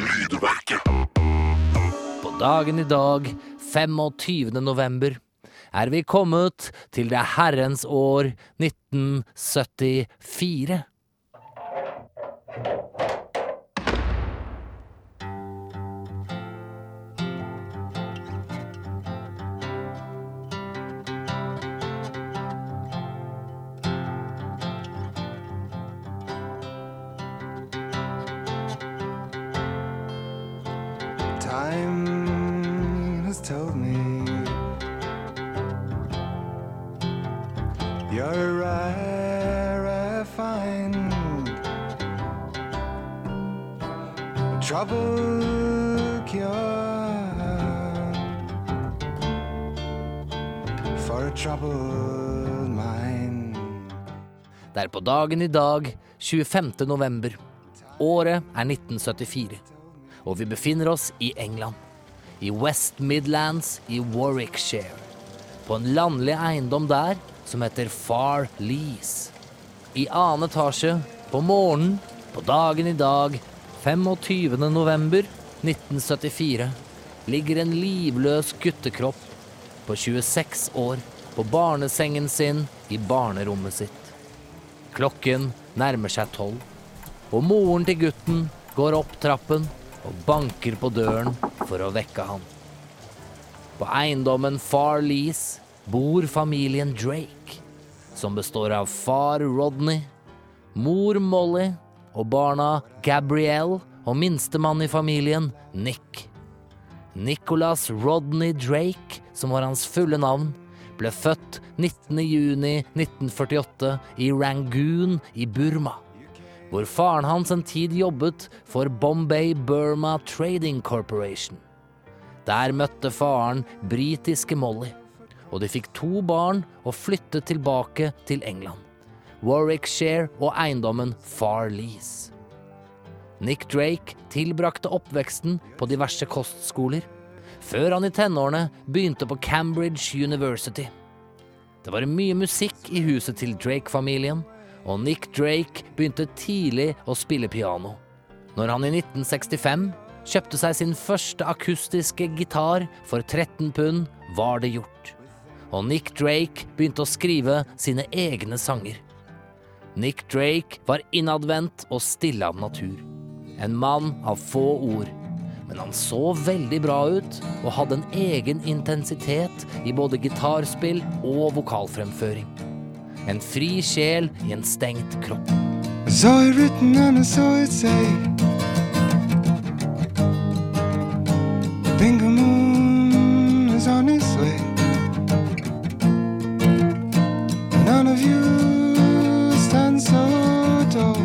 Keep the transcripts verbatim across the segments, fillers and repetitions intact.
På dagen i dag, tjuefem november, er vi kommet til det herrens år nitten syttifire. Time has told me you're a rare find, trouble cure for a troubled mind. Det er på dagen i dag, tjuefemte november. Året er nitten syttifire. Og vi befinner oss i England, i West Midlands i Warwickshire, på en landlig eiendom der som heter Far Lees. I annen etasje, på morgenen, på dagen i dag, tjuefem november nitten syttifire, ligger en livløs guttekropp på tjueseks år på barnesengen sin i barnerommet sitt. Klokken nærmer seg tolv, og moren til gutten går opp trappen og banker på døren for å vekke han. På eiendommen Far Lees bor familien Drake, som består av far Rodney, mor Molly og barna Gabrielle og minstemann i familien Nick. Nicholas Rodney Drake, som var hans fulle navn, ble født nittende juni nitten førtiåtte i Rangoon i Burma, hvor faren hans en tid jobbet for Bombay Burma Trading Corporation. Der møtte faren britiske Molly, og de fikk to barn og flyttet tilbake til England, Warwickshire og eiendommen Far Lees. Nick Drake tilbrakte oppveksten på diverse kostskoler, før han i tenårene begynte på Cambridge University. Det var mye musikk i huset til Drake-familien, og Nick Drake begynte tidlig å spille piano. Når han i nitten sekstifem kjøpte seg sin første akustiske gitar for tretten pund, var det gjort. Og Nick Drake begynte å skrive sine egne sanger. Nick Drake var innadvendt og stille av natur. En mann av få ord. Men han så veldig bra ut og hadde en egen intensitet i både gitarspill og vokalfremføring. En fri sjel i en stengt kropp. I saw it written and I saw it say, Bingo Moon is on its way. None of you stand so tall.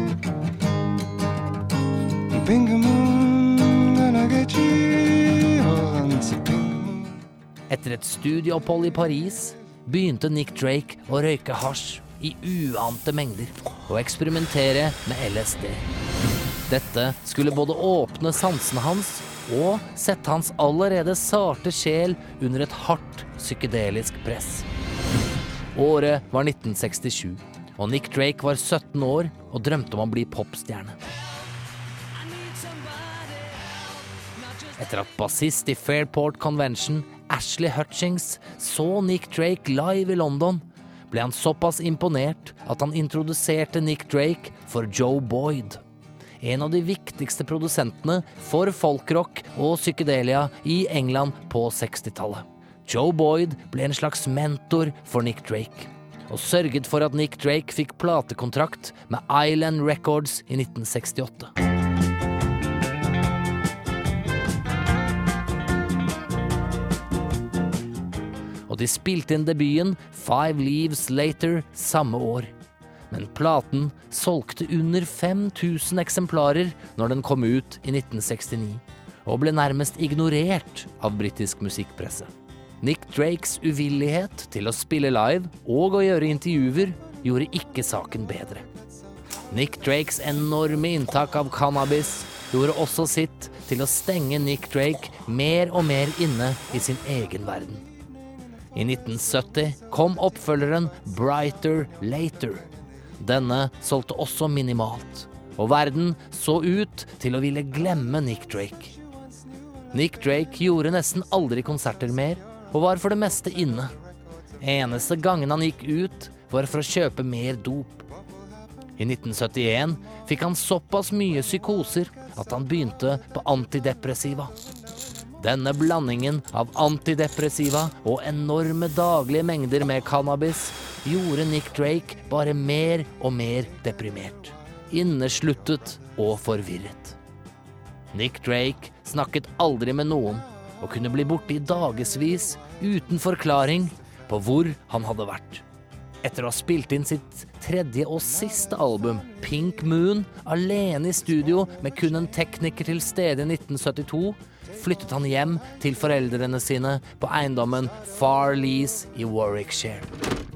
Bingo Moon gonna get you on to Bingo Moon. Etter et studieopphold i Paris begynte Nick Drake å røyke hasj i uante mengder og eksperimentere med L S D. Dette skulle både åpne sansene hans og sette hans allerede sarte sjel under et hardt psykedelisk press. Året var nitten sekstisju, og Nick Drake var sytten år og drømte om å bli popstjerne. Etter at bassist i Fairport Convention, Ashley Hutchings, så Nick Drake live i London, ble han såpass imponert at han introduserte Nick Drake for Joe Boyd, en av de viktigste produsentene for folkrock og psykedelia i England på sekstitallet. Joe Boyd ble en slags mentor for Nick Drake, og sørget for at Nick Drake fikk platekontrakt med Island Records i nitten sekstiåtte. Og de spilte inn debuten Five Leaves Later samme år. Men platen solgte under fem tusen eksemplarer når den kom ut i nitten sekstini, og ble nærmest ignorert av britisk musikkpresse. Nick Drakes uvillighet til å spille live og å gjøre intervjuer gjorde ikke saken bedre. Nick Drakes enorme inntak av cannabis gjorde også sitt til å stenge Nick Drake mer og mer inne i sin egen verden. I nitten sytti kom oppfølgeren Brighter Later. Denne solgte også minimalt, og verden så ut til å ville glemme Nick Drake. Nick Drake gjorde nesten aldri konserter mer, og var for det meste inne. Eneste gangen han gikk ut, var for å kjøpe mer dop. I nitten syttien fikk han såpass mye psykoser at han begynte på antidepressiva. Denne blandingen av antidepressiva og enorme daglige mengder med cannabis gjorde Nick Drake bare mer og mer deprimert, innesluttet og forvirret. Nick Drake snakket aldri med noen og kunne bli borte i dagesvis uten forklaring på hvor han hadde vært. Etter å ha spilt inn sitt tredje og siste album, Pink Moon, alene i studio med kun en tekniker til stede i nitten syttito, flyttet han hjem til foreldrene sine på eiendommen Farleys i Warwickshire.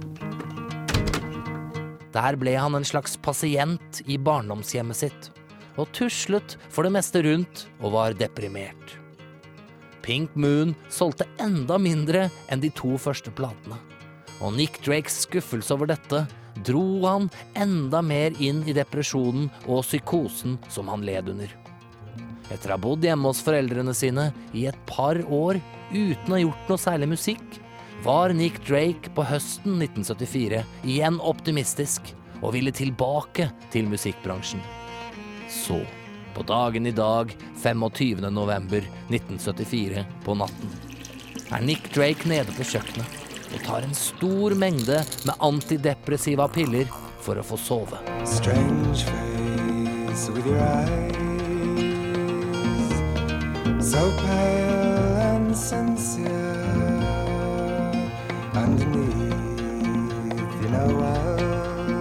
Der ble han en slags pasient i barndomshjemmet sitt, og tuslet for det meste rundt og var deprimert. Pink Moon solgte enda mindre enn de to første platene, og Nick Drakes skuffelse over dette dro han enda mer inn i depresjonen og psykosen som han led under. Etter å ha bodd hjemme hos foreldrene sine i et par år uten å ha gjort noe særlig musikk, var Nick Drake på høsten nitten syttifire igjen optimistisk og ville tilbake til musikkbransjen. Så, på dagen i dag, tjuefem november nitten syttifire på natten, er Nick Drake nede på kjøkkenet og tar en stor mengde med antidepressiva piller for å få sove. Strange face with your eyes, so pale and sincere. Underneath, you know well,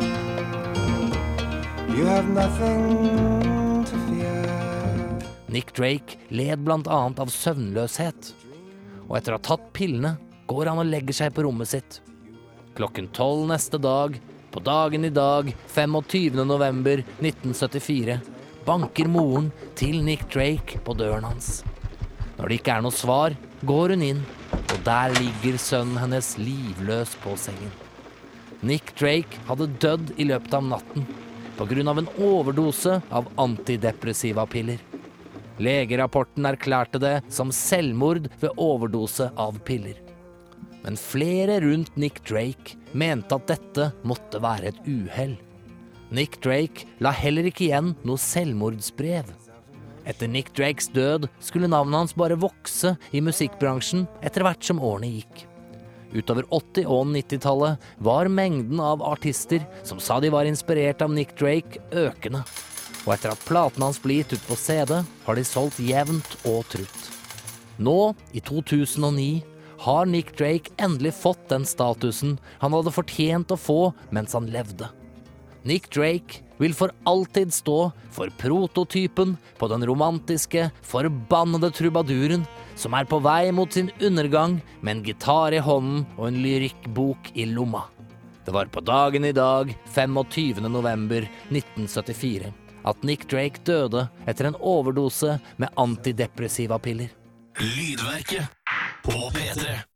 you have nothing to fear. Nick Drake led blant annet av søvnløshet, og etter å ha tatt pillene går han og legger seg på rommet sitt. Klokken tolv neste dag, på dagen i dag, tjuefem november nitten syttifire, banker moren til Nick Drake på døren hans. Når det ikke er noe svar, går hun inn, og der ligger sønnen hennes livløs på sengen. Nick Drake hadde dødd i løpet av natten, på grunn av en overdose av antidepressiva piller. Legerapporten erklærte det som selvmord ved overdose av piller. Men flere rundt Nick Drake mente at dette måtte være et uhell. Nick Drake la heller ikke igjen noe selvmordsbrev. Etter Nick Drakes død skulle navnet hans bare vokse i musikkbransjen etter hvert som årene gikk. Utover åtti- og nittitallet var mengden av artister som sa de var inspirert av Nick Drake økende. Og etter at platene hans ble gitt ut på C D, har de solgt jevnt og trutt. Nå, i to tusen og ni, har Nick Drake endelig fått den statusen han hadde fortjent å få mens han levde. Nick Drake vil for alltid stå for prototypen på den romantiske, forbannede trubaduren som er på vei mot sin undergang med en gitar i hånden og en lyrikkbok i lomma. Det var på dagen i dag, tjuefem november nitten syttifire, at Nick Drake døde etter en overdose med antidepressiva piller. Lydverket på P tre.